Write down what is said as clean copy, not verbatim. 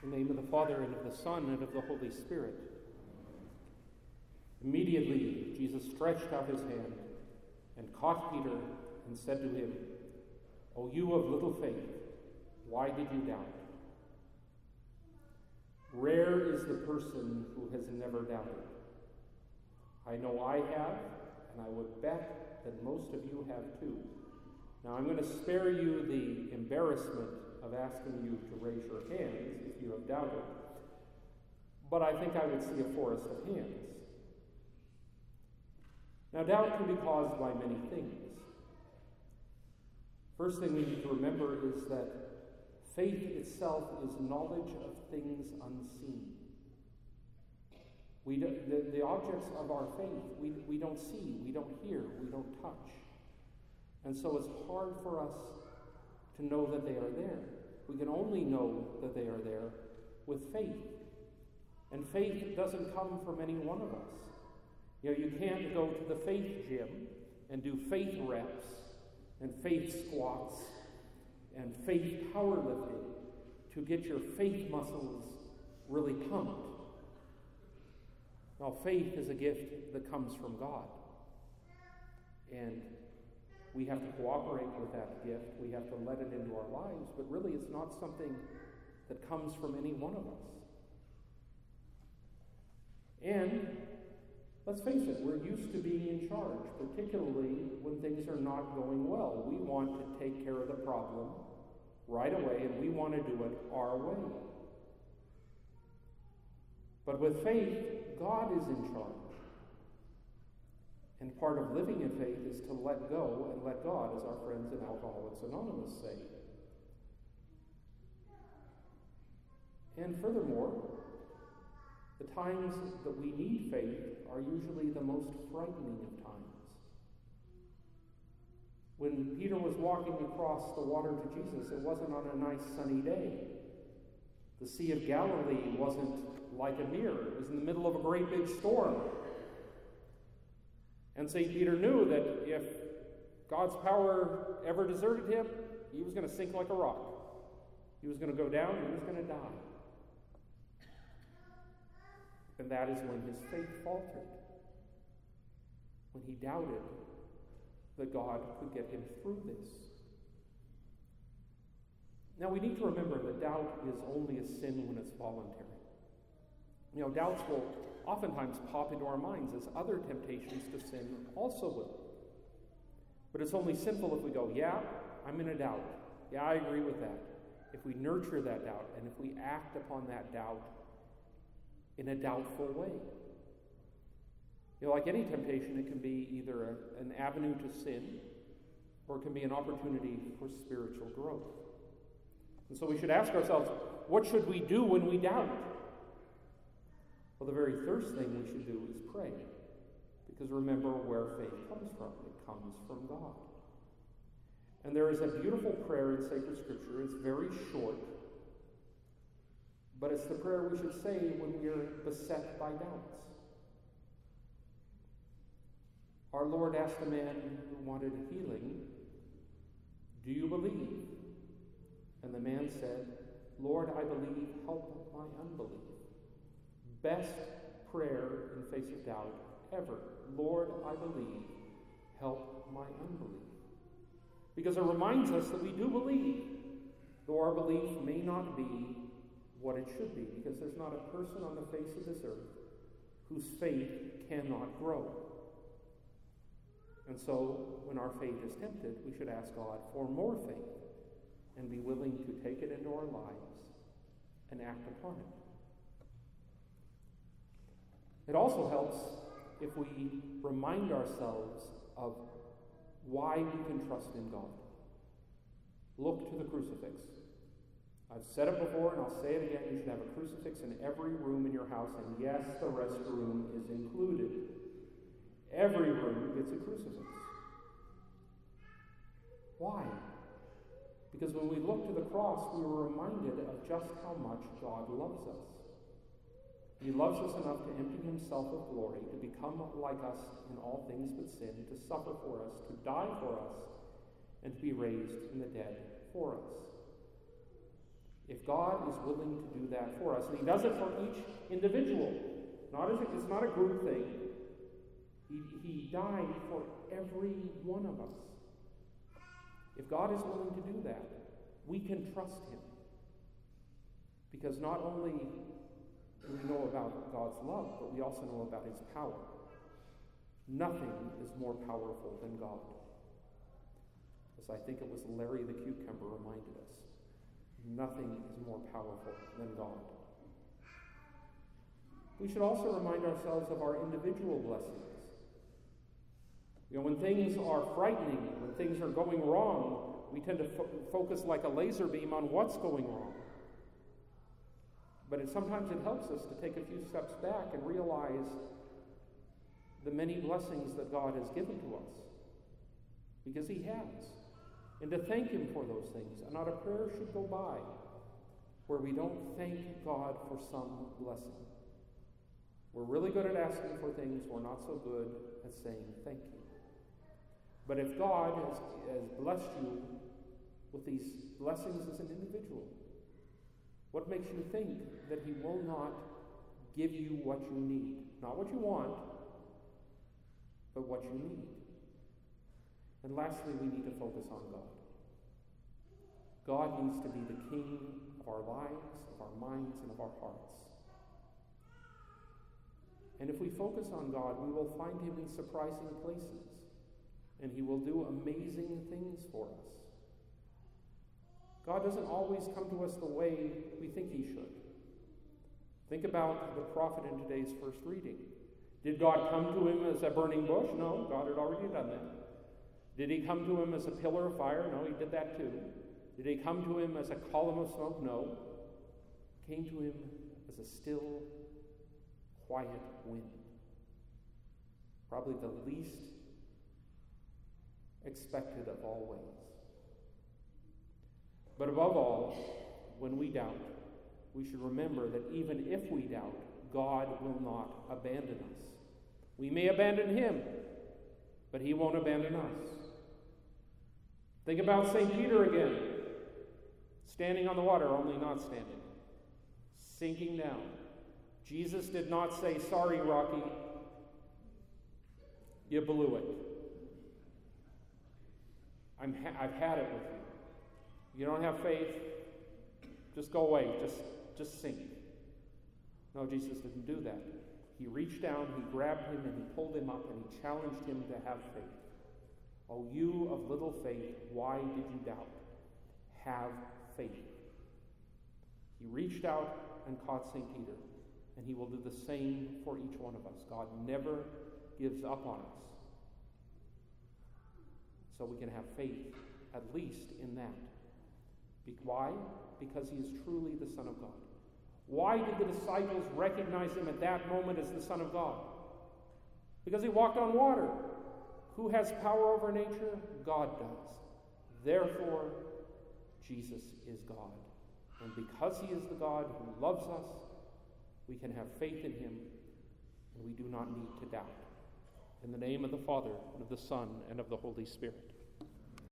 In the name of the Father, and of the Son, and of the Holy Spirit. Immediately Jesus stretched out his hand and caught Peter and said to him, "O you of little faith, why did you doubt?" Rare is the person who has never doubted. I know I have, and I would bet that most of you have too. Now I'm going to spare you the embarrassment of asking you to raise your hands if you have doubted, but I think I would see a forest of hands. Now, doubt can be caused by many things. First thing we need to remember is that faith itself is knowledge of things unseen. The objects of our faith, we don't see, we don't hear, we don't touch. And so it's hard for us to know that they are there. We can only know that they are there with faith. And faith doesn't come from any one of us. You can't go to the faith gym and do faith reps and faith squats and faith powerlifting to get your faith muscles really pumped. Now, faith is a gift that comes from God. And we have to cooperate with that gift. We have to let it into our lives. But really, it's not something that comes from any one of us. And let's face it, we're used to being in charge, particularly when things are not going well. We want to take care of the problem right away, and we want to do it our way. But with faith, God is in charge. And part of living in faith is to let go and let God, as our friends in Alcoholics Anonymous say. And furthermore, the times that we need faith are usually the most frightening of times. When Peter was walking across the water to Jesus, it wasn't on a nice sunny day. The Sea of Galilee wasn't like a mirror. It was in the middle of a great big storm. And St. Peter knew that if God's power ever deserted him, he was going to sink like a rock. He was going to go down and he was going to die. And that is when his faith faltered. When he doubted that God could get him through this. Now we need to remember that doubt is only a sin when it's voluntary. Doubts will oftentimes pop into our minds as other temptations to sin also will. But it's only sinful if we go, yeah, I'm in a doubt. Yeah, I agree with that. If we nurture that doubt and if we act upon that doubt in a doubtful way. Like any temptation, it can be either an avenue to sin or it can be an opportunity for spiritual growth. And so we should ask ourselves, what should we do when we doubt? Well, the very first thing we should do is pray. Because remember where faith comes from. It comes from God. And there is a beautiful prayer in Sacred Scripture. It's very short. But it's the prayer we should say when we are beset by doubts. Our Lord asked a man who wanted healing, "Do you believe?" And the man said, "Lord, I believe, help my unbelief." Best prayer in face of doubt ever. Lord, I believe, help my unbelief. Because it reminds us that we do believe, though our belief may not be what it should be, because there's not a person on the face of this earth whose faith cannot grow. And so, when our faith is tempted, we should ask God for more faith and be willing to take it into our lives and act upon it. It also helps if we remind ourselves of why we can trust in God. Look to the crucifix. I've said it before and I'll say it again. You should have a crucifix in every room in your house, and yes, the restroom is included. Every room gets a crucifix. Why? Because when we look to the cross, we were reminded of just how much God loves us. He loves us enough to empty himself of glory, to become like us in all things but sin, to suffer for us, to die for us, and to be raised from the dead for us. If God is willing to do that for us, and he does it for each individual, it's not a group thing. He died for every one of us. If God is willing to do that, we can trust him. Because not only do we know about God's love, but we also know about his power. Nothing is more powerful than God. As I think it was Larry the Cucumber reminded us, nothing is more powerful than God. We should also remind ourselves of our individual blessings. When things are frightening, when things are going wrong, we tend to focus like a laser beam on what's going wrong. But sometimes it helps us to take a few steps back and realize the many blessings that God has given to us. Because he has. And to thank him for those things. And not a prayer should go by where we don't thank God for some blessing. We're really good at asking for things. We're not so good at saying thank you. But if God has blessed you with these blessings as an individual, what makes you think that he will not give you what you need? Not what you want, but what you need. And lastly, we need to focus on God. God needs to be the king of our lives, of our minds, and of our hearts. And if we focus on God, we will find him in surprising places. And he will do amazing things for us. God doesn't always come to us the way we think he should. Think about the prophet in today's first reading. Did God come to him as a burning bush? No, God had already done that. Did he come to him as a pillar of fire? No, he did that too. Did he come to him as a column of smoke? No. He came to him as a still, quiet wind. Probably the least expected of all ways. But above all, when we doubt, we should remember that even if we doubt, God will not abandon us. We may abandon him, but he won't abandon us. Think about St. Peter again. Standing on the water, only not standing. Sinking down. Jesus did not say, "Sorry, Rocky, you blew it. I've had it with you. You don't have faith, just go away, just sink." No, Jesus didn't do that. He reached down, he grabbed him, and he pulled him up, and he challenged him to have faith. "Oh, you of little faith, why did you doubt? Have faith." He reached out and caught St. Peter, and he will do the same for each one of us. God never gives up on us. So we can have faith, at least in that. Why? Because he is truly the Son of God. Why did the disciples recognize him at that moment as the Son of God? Because he walked on water. Who has power over nature? God does. Therefore, Jesus is God. And because he is the God who loves us, we can have faith in him, and we do not need to doubt. In the name of the Father, and of the Son, and of the Holy Spirit.